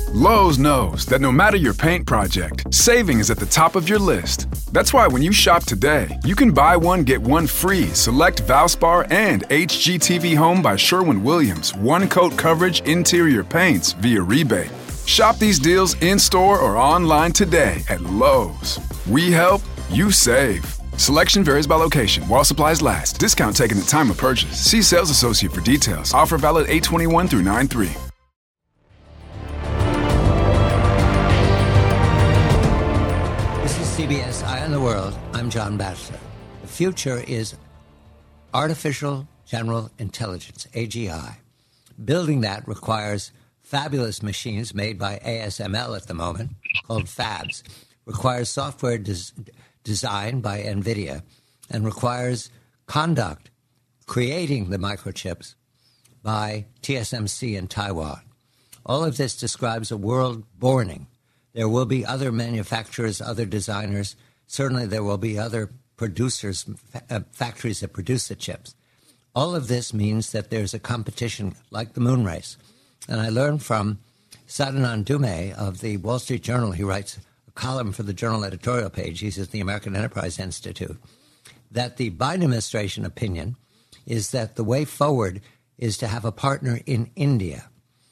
Lowe's knows that no matter your paint project, saving is at the top of your list. That's why when you shop today, you can buy one, get one free select Valspar and HGTV Home by Sherwin-Williams one-coat coverage interior paints via rebate. Shop these deals in-store or online today at Lowe's. We help, you save. Selection varies by location. While supplies last. Discount taken at time of purchase. See sales associate for details. Offer valid 8/21 through 9/3. CBS Eye on the World, I'm John Batchelor. The future is artificial general intelligence, AGI. Building that requires fabulous machines made by ASML at the moment, called fabs, requires software designed by NVIDIA, and requires conduct, creating the microchips, by TSMC in Taiwan. All of this describes a world borning. There will be other manufacturers, other designers. Certainly there will be other producers, factories that produce the chips. All of this means that there's a competition like the moon race. And I learned from Sadanand Dume of the Wall Street Journal. He writes a column for the Journal editorial page. He's at the American Enterprise Institute. That the Biden administration opinion is that the way forward is to have a partner in India.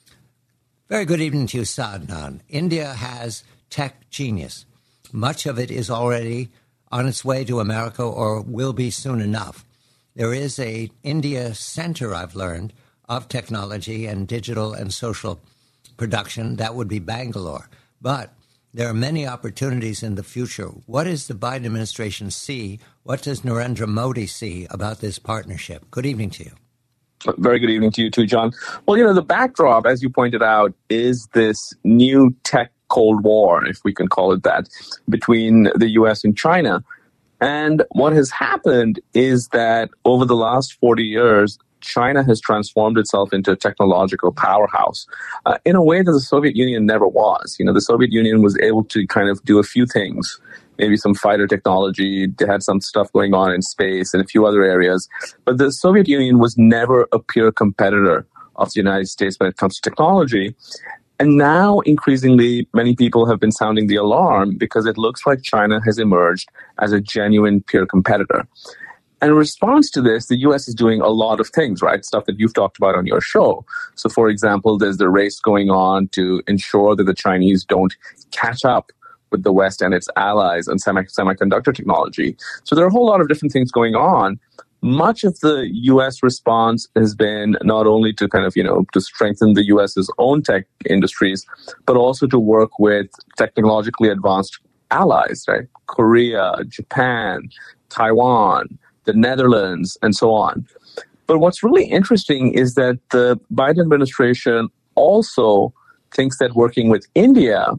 Very good evening to you, Sadanand. India has tech genius. Much of it is already on its way to America or will be soon enough. There is a India center, I've learned, of technology and digital and social production. That would be Bangalore. But there are many opportunities in the future. What does the Biden administration see? What does Narendra Modi see about this partnership? Good evening to you. Very good evening to you too, John. Well, the backdrop, as you pointed out, is this new tech Cold War, if we can call it that, between the U.S. and China. And what has happened is that over the last 40 years, China has transformed itself into a technological powerhouse in a way that the Soviet Union never was. The Soviet Union was able to kind of do a few things, maybe some fighter technology. They had some stuff going on in space and a few other areas. But the Soviet Union was never a peer competitor of the United States when it comes to technology. And now, increasingly, many people have been sounding the alarm because it looks like China has emerged as a genuine peer competitor. And in response to this, the U.S. is doing a lot of things, right? Stuff that you've talked about on your show. So, for example, there's the race going on to ensure that the Chinese don't catch up with the West and its allies on semiconductor technology. So there are a whole lot of different things going on. Much of the U.S. response has been not only to kind of, to strengthen the U.S.'s own tech industries, but also to work with technologically advanced allies, right? Korea, Japan, Taiwan, the Netherlands, and so on. But what's really interesting is that the Biden administration also thinks that working with India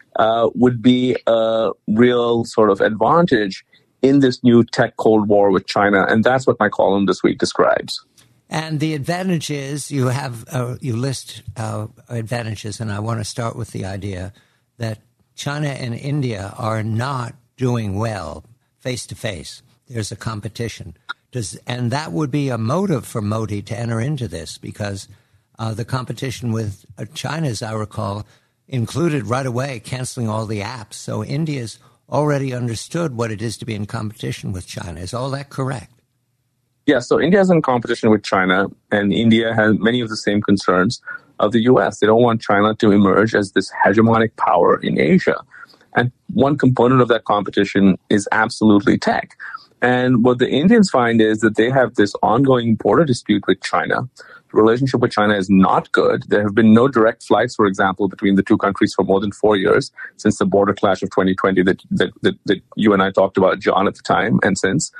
would be a real sort of advantage in this new tech Cold War with China. And that's what my column this week describes. And the advantage is you list advantages, and I want to start with the idea that China and India are not doing well face-to-face. There's a competition. And that would be a motive for Modi to enter into this because the competition with China, as I recall, included right away canceling all the apps. So India's already understood what it is to be in competition with China. Is all that correct? Yeah, so India is in competition with China, and India has many of the same concerns of the U.S. They don't want China to emerge as this hegemonic power in Asia. And one component of that competition is absolutely tech. And what the Indians find is that they have this ongoing border dispute with China. The relationship with China is not good. There have been no direct flights, for example, between the two countries for more than 4 years since the border clash of 2020 that you and I talked about, John, at the time and since.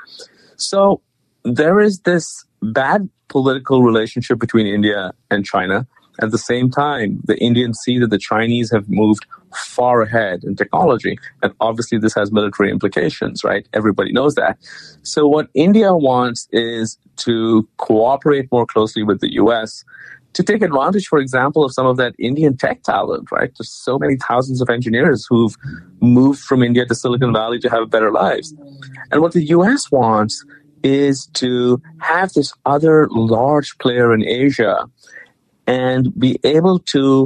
So there is this bad political relationship between India and China. At the same time, the Indians see that the Chinese have moved far ahead in technology. And obviously this has military implications, right? Everybody knows that. So what India wants is to cooperate more closely with the US to take advantage, for example, of some of that Indian tech talent, right? There's so many thousands of engineers who've moved from India to Silicon Valley to have better lives. And what the US wants is to have this other large player in Asia and be able to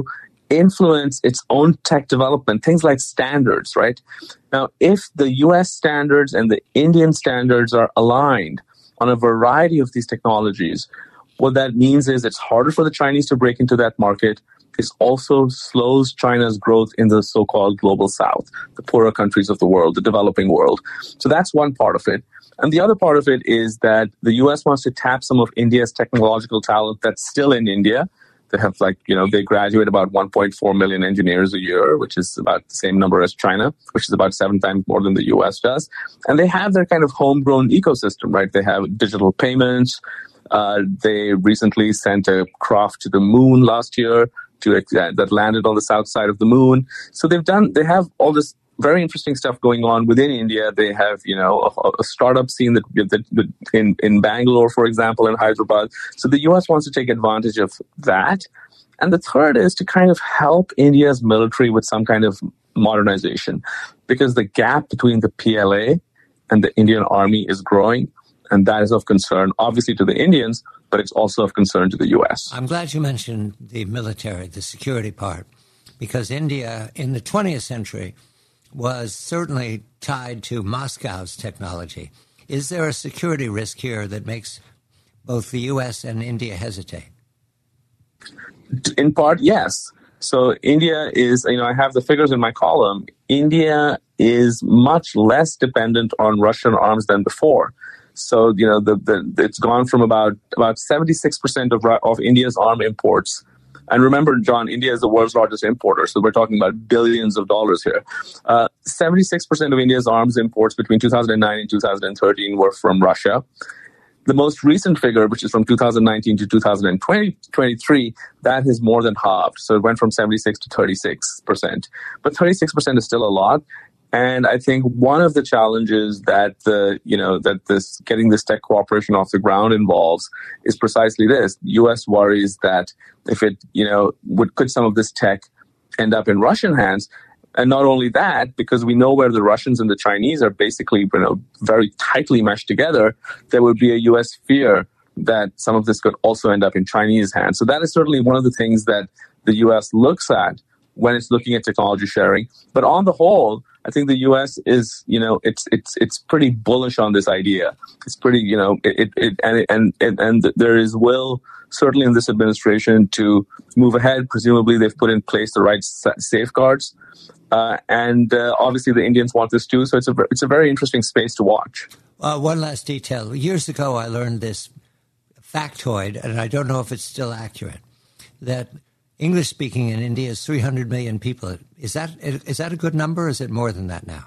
influence its own tech development, things like standards, right? Now, if the US standards and the Indian standards are aligned on a variety of these technologies, what that means is it's harder for the Chinese to break into that market. It also slows China's growth in the so-called global south, the poorer countries of the world, the developing world. So that's one part of it. And the other part of it is that the US wants to tap some of India's technological talent that's still in India. They have they graduate about 1.4 million engineers a year, which is about the same number as China, which is about 7 times more than the US does. And they have their kind of homegrown ecosystem, right? They have digital payments. They recently sent a craft to the moon last year that landed on the south side of the moon. So they have all this very interesting stuff going on within India. They have, a startup scene that in Bangalore, for example, in Hyderabad. So the US wants to take advantage of that. And the third is to kind of help India's military with some kind of modernization, because the gap between the PLA and the Indian Army is growing. And that is of concern, obviously, to the Indians, but it's also of concern to the U.S. I'm glad you mentioned the military, the security part, because India in the 20th century was certainly tied to Moscow's technology. Is there a security risk here that makes both the U.S. and India hesitate? In part, yes. So India is, I have the figures in my column. India is much less dependent on Russian arms than before. So, it's gone from about 76% of India's arm imports. And remember, John, India is the world's largest importer. So we're talking about billions of dollars here. 76% of India's arms imports between 2009 and 2013 were from Russia. The most recent figure, which is from 2019 to 2023, that has more than halved. So it went from 76 to 36%. But 36% is still a lot. And I think one of the challenges that getting this tech cooperation off the ground involves is precisely this. The U.S. worries that if it, could some of this tech end up in Russian hands? And not only that, because we know where the Russians and the Chinese are basically, very tightly meshed together, there would be a U.S. fear that some of this could also end up in Chinese hands. So that is certainly one of the things that the U.S. looks at when it's looking at technology sharing. But on the whole, I think the U.S. is, it's pretty bullish on this idea. It's pretty, and there is will certainly in this administration to move ahead. Presumably, they've put in place the right safeguards, and obviously the Indians want this too. So it's a very interesting space to watch. One last detail: years ago, I learned this factoid, and I don't know if it's still accurate, that English speaking in India is 300 million people. Is that a good number, or is it more than that now?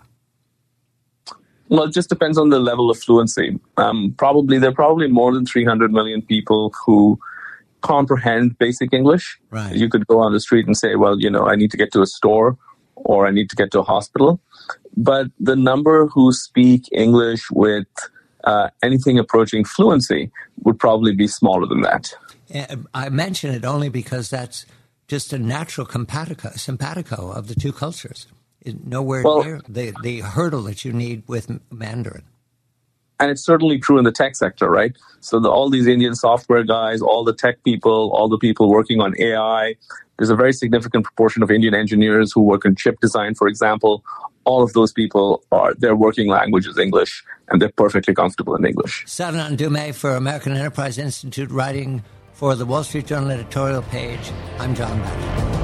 Well, it just depends on the level of fluency. There are probably more than 300 million people who comprehend basic English. Right. You could go on the street and say, well, I need to get to a store or I need to get to a hospital. But the number who speak English with anything approaching fluency would probably be smaller than that. I mention it only because that's just a natural simpatico of the two cultures. Nowhere near the hurdle that you need with Mandarin. And it's certainly true in the tech sector, right? So all these Indian software guys, all the tech people, all the people working on AI, there's a very significant proportion of Indian engineers who work in chip design, for example. All of those people, their working language is English, and they're perfectly comfortable in English. Sadhnan Dume for American Enterprise Institute, writing for the Wall Street Journal editorial page. I'm John Batchelor.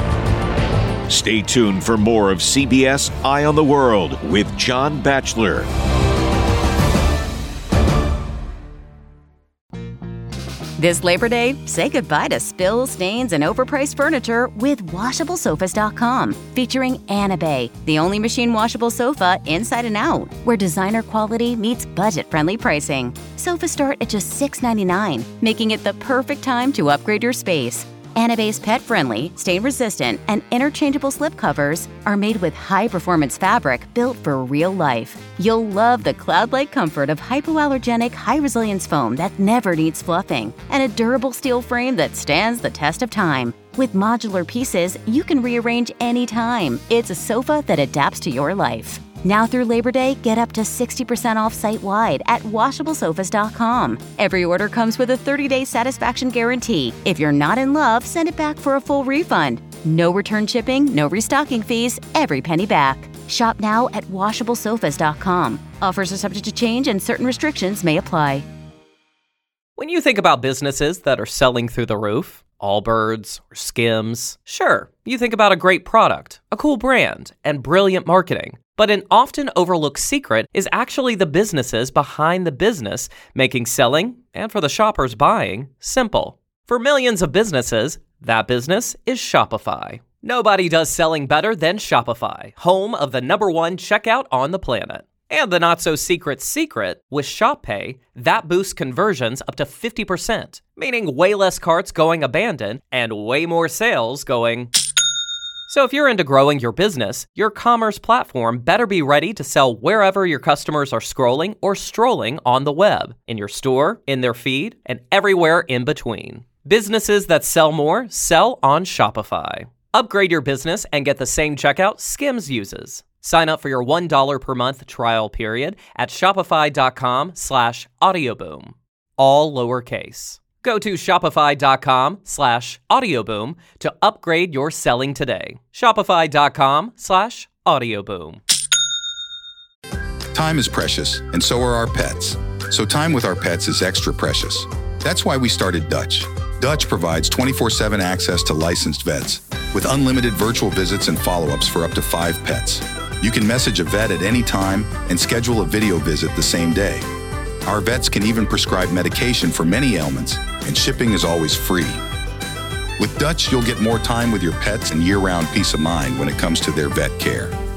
Stay tuned for more of CBS Eye on the World with John Batchelor. This Labor Day, say goodbye to spills, stains, and overpriced furniture with WashableSofas.com, featuring Anabay, the only machine washable sofa inside and out, where designer quality meets budget-friendly pricing. Sofas start at just $6.99, making it the perfect time to upgrade your space. Anabay's pet-friendly, stain-resistant, and interchangeable slipcovers are made with high-performance fabric built for real life. You'll love the cloud-like comfort of hypoallergenic, high-resilience foam that never needs fluffing, and a durable steel frame that stands the test of time. With modular pieces, you can rearrange anytime. It's a sofa that adapts to your life. Now through Labor Day, get up to 60% off site-wide at WashableSofas.com. Every order comes with a 30-day satisfaction guarantee. If you're not in love, send it back for a full refund. No return shipping, no restocking fees, every penny back. Shop now at washablesofas.com. Offers are subject to change and certain restrictions may apply. When you think about businesses that are selling through the roof, Allbirds or Skims, sure, you think about a great product, a cool brand, and brilliant marketing. But an often overlooked secret is actually the businesses behind the business, making selling, and for the shoppers buying, simple. For millions of businesses, that business is Shopify. Nobody does selling better than Shopify, home of the #1 checkout on the planet. And the not-so-secret secret, with Shop Pay, that boosts conversions up to 50%, meaning way less carts going abandoned and way more sales going. So if you're into growing your business, your commerce platform better be ready to sell wherever your customers are scrolling or strolling on the web, in your store, in their feed, and everywhere in between. Businesses that sell more sell on Shopify. Upgrade your business and get the same checkout Skims uses. Sign up for your $1 per month trial period at shopify.com/audioboom. All lowercase. Go to shopify.com/audioboom to upgrade your selling today. Shopify.com/audioboom. Time is precious, and so are our pets. So time with our pets is extra precious. That's why we started Dutch. Dutch provides 24/7 access to licensed vets with unlimited virtual visits and follow-ups for up to 5 pets. You can message a vet at any time and schedule a video visit the same day. Our vets can even prescribe medication for many ailments, and shipping is always free. With Dutch, you'll get more time with your pets and year-round peace of mind when it comes to their vet care.